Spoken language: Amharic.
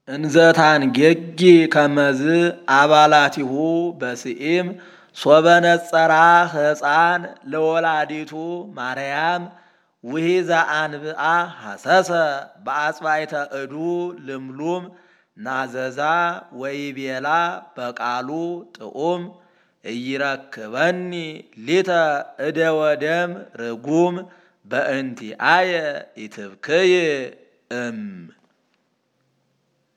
እንዘታንጌጊ ከመዝ አባላቲሁ በስኢም ሶበነጸራ ሕፃን ለወላዲቱ ማርያም ውሂዛ አንብአ ሐሰሰ በአጽባይተ እዱ ልምሉም ናዘዛ ወይቤላ በቃሉ ጥዑም እይረክበኒ ሊተ እደ ወደም ርጉም በእንቲ አየ ኢትብክይ